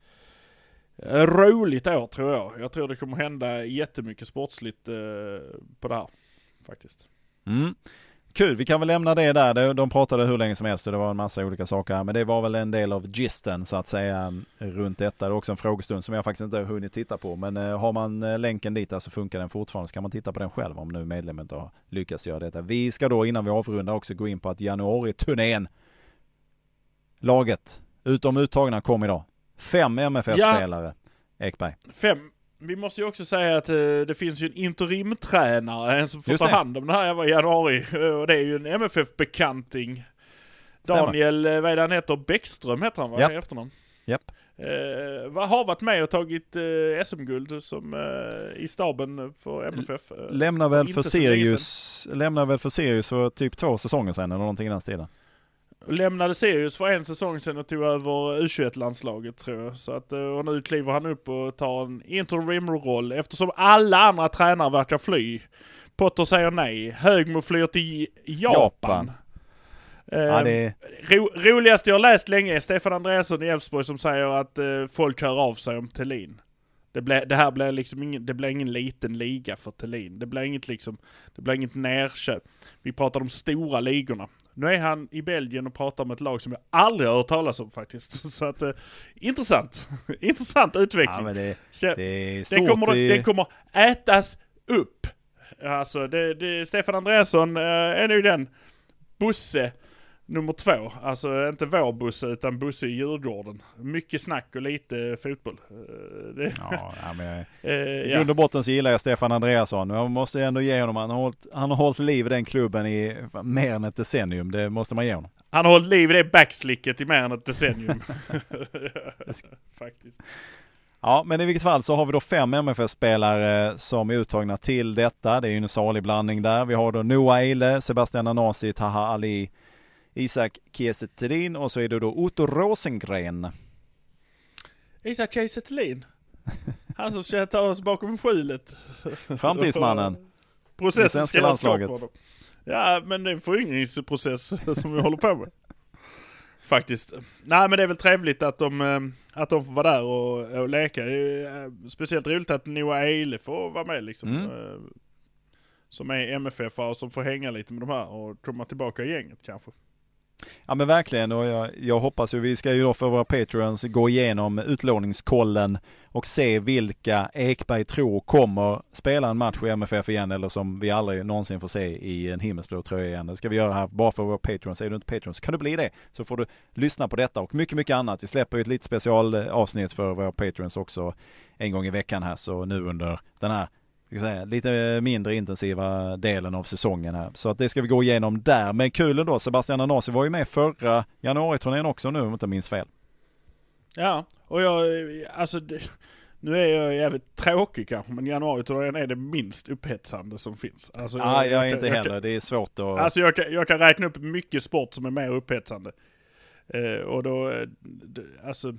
roligt år tror jag. Jag tror det kommer hända jättemycket sportsligt eh, på det här faktiskt. Mm. Kul, vi kan väl lämna det där. De pratade hur länge som helst och det var en massa olika saker här. Men det var väl en del av gisten så att säga runt detta. Det är också en frågestund som jag faktiskt inte har hunnit titta på. Men eh, har man eh, länken dit där så funkar den fortfarande. Så kan man titta på den själv om nu medlemmen har lyckats göra detta. Vi ska då innan vi avrundar också gå in på att januari-turnén laget utom uttagna kom idag. Fem M F F-spelare. Ja. Ekberg. Fem. Vi måste ju också säga att uh, det finns ju en interimtränare, en som får ta hand om det här var i januari. Uh, och det är ju en M F F-bekanting. Daniel, uh, vad är det han heter? Bäckström heter han va? Japp. I efternamn. Japp. Uh, vad har varit med och tagit uh, S M-guld som uh, i staben för M F F? Uh, lämnar väl för Sirius lämnar väl för Sirius för typ två säsonger sedan eller någonting i den stilen. Lämnade Sirius för en säsong sedan och tog över U tjugoett-landslaget tror jag. Så att, och nu kliver han upp och tar en interim-roll eftersom alla andra tränare verkar fly. Potter säger nej. Högmo flyr till Japan. Japan. Eh, ja, det... ro, roligast jag har läst länge är Stefan Andreasson i Elfsborg som säger att eh, folk hör av sig om Thelin. Det, ble, det här blir liksom ingen, det blir ingen liten liga för Thelin. Det blir inget liksom, det blir inget närköp. Vi pratar om stora ligorna. Nu är han i Belgien och pratar om ett lag som jag aldrig har hört talas om faktiskt. Så att, eh, intressant. intressant utveckling. Ja, men det, det är stort det, kommer, i... det kommer ätas upp. Alltså, det, det, Stefan Andreasson eh, är nu den Bosse nummer två. Alltså inte vår Bosse utan Bosse i Djurgården. Mycket snack och lite fotboll. Det... Ja, ja, men jag... eh, I ja. grund och botten så gillar jag Stefan Andreasson. Man måste ändå ge honom. Han har hållit, han har hållit liv i den klubben i mer än ett decennium. Det måste man ge honom. Han har hållit liv i det backslicket i mer än ett decennium. Faktiskt. Ja, men i vilket fall så har vi då fem M F F-spelare som är uttagna till detta. Det är ju en salig blandning där. Vi har då Noah Eile, Sebastian Anasi, Taha Ali, Isak Kiese Thelin och så är det då Otto Rosengren. Isak Kiese Thelin. Han som ska ta oss bakom skjulet. Framtidsmannen. Processen ska landslaget. Ja, men det är en föryngringsprocess som vi håller på med. Faktiskt. Nej, men det är väl trevligt att de, att de får vara där och, och leka. Speciellt roligt att Noah Eile får vara med liksom. Mm. Som är M F F och som får hänga lite med de här och komma tillbaka i gänget kanske. Ja men verkligen, och jag, jag hoppas ju, vi ska ju då för våra Patreons gå igenom utlåningskollen och se vilka Ekberg tror kommer spela en match i M F F igen, eller som vi aldrig någonsin får se i en himmelsblå tröja igen. Det ska vi göra här bara för våra Patreons. Är du inte Patreons kan du bli det, så får du lyssna på detta och mycket mycket annat. Vi släpper ju ett litet specialavsnitt för våra Patreons också en gång i veckan här, så nu under den här Säga, lite mindre intensiva delen av säsongen här. Så att det ska vi gå igenom där. Men kul ändå, Sebastian Nanasi var ju med förra januari-turnén också nu, om jag inte minns fel. Ja, och jag, alltså det, nu är jag jävligt tråkig kanske, men januari-turnén är det minst upphetsande som finns. Alltså, ah, jag, jag, jag inte jag, heller, jag, det är svårt att... Alltså jag kan, jag kan räkna upp mycket sport som är mer upphetsande. Eh, och då, d- alltså...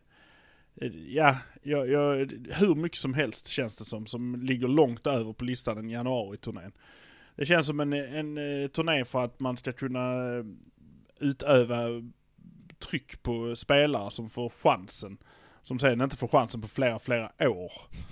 Ja, jag, jag, hur mycket som helst känns det som som ligger långt över på listan en januari-turnén. Det känns som en, en, en turné för att man ska kunna utöva tryck på spelare som får chansen. Som sen inte får chansen på flera, flera år.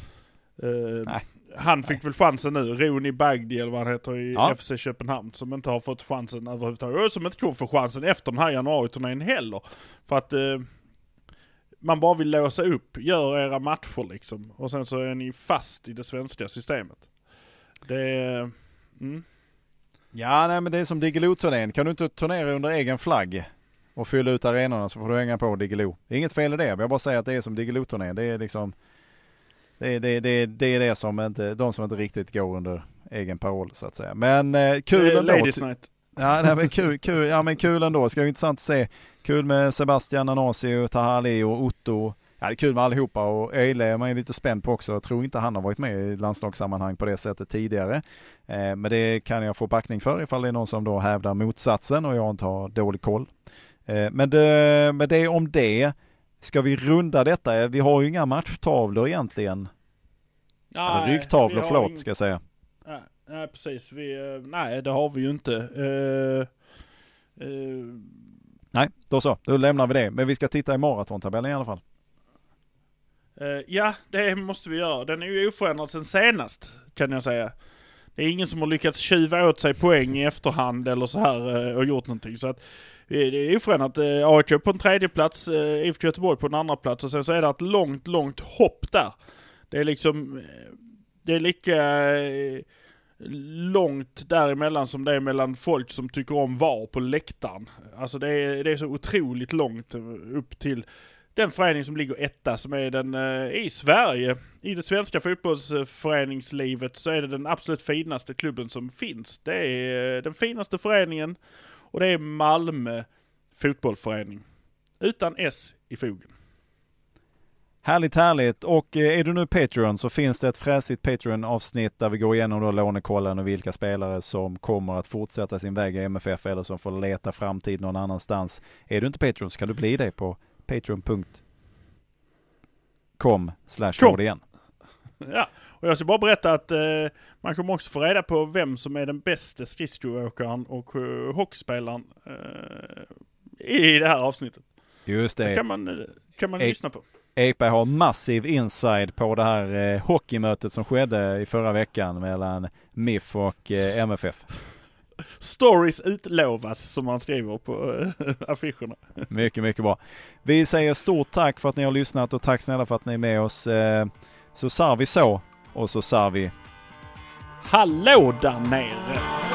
Uh, han fick Nej. väl chansen nu, Roni Bagdi eller vad han heter i ja. F C Köpenhamn, som inte har fått chansen överhuvudtaget. Och som inte kommer få chansen efter den här januari-turnén heller. För att... Uh, man bara vill låsa upp, gör era matcher liksom. Och sen så är ni fast i det svenska systemet. Det är... Mm. Ja, nej men det är som Diggiloo-turnén. Kan du inte turnera under egen flagg och fylla ut arenorna så får du hänga på Diggiloo. Det är inget fel i det, men jag bara säger att det är som Diggiloo-turnén. Det är liksom... Det är det, det, det, är det som inte... De som inte riktigt går under egen parol så att säga. Men eh, kul ändå. Ladies night. Ja, nej, men kul, kul, ja, men kul ändå. Ska vara intressant att se. Kul med Sebastian Nanasi och Tahali och Otto. Ja, det är kul med allihopa, och Eile är man ju lite spänd på också. Jag tror inte han har varit med i landslagssammanhang på det sättet tidigare. Eh, men det kan jag få backning för ifall det är någon som då hävdar motsatsen och jag inte har dålig koll. Eh, men det, med det om det ska vi runda detta. Vi har ju inga matchtavlor egentligen. Nej, Eller ryggtavlor, förlåt ing... ska jag säga. Nej, nej precis. Vi, nej, det har vi ju inte. Uh, uh... Nej, då så. Då lämnar vi det. Men vi ska titta i maratontabellen i alla fall. Uh, ja, det måste vi göra. Den är ju oförändrad sen senast, kan jag säga. Det är ingen som har lyckats tjuva åt sig poäng i efterhand eller så här uh, och gjort någonting. Så att det är oförändrat. Uh, A I K på en tredje plats, uh, I F K Göteborg på en andra plats, och sen så är det ett långt, långt hopp där. Det är liksom... Det är lika... Uh, långt däremellan som det är mellan folk som tycker om var på läktaren. Alltså det är, det är så otroligt långt upp till den förening som ligger etta, som är den eh, i Sverige. I det svenska fotbollsföreningslivet så är det den absolut finaste klubben som finns. Det är den finaste föreningen, och det är Malmö fotbollsförening. Utan S i fogen. Härligt, härligt. Och är du nu Patreon så finns det ett fräsigt Patreon-avsnitt där vi går igenom då lånekollen och vilka spelare som kommer att fortsätta sin väg i M F F eller som får leta framtid någon annanstans. Är du inte Patreon så kan du bli det på patreon punkt com slash igen. Ja, och jag ska bara berätta att eh, man kommer också få reda på vem som är den bästa skridskoåkaren och uh, hockeyspelaren uh, i det här avsnittet. Just det. Det kan man, kan man e- lyssna på. Ekberg har massiv inside på det här eh, hockeymötet som skedde i förra veckan mellan M I F och eh, M F F. Stories utlovas, som man skriver på äh, affischerna. Mycket, mycket bra. Vi säger stort tack för att ni har lyssnat, och tack snälla för att ni är med oss. Eh, så sar vi så, och så sar vi... Hallå där nere!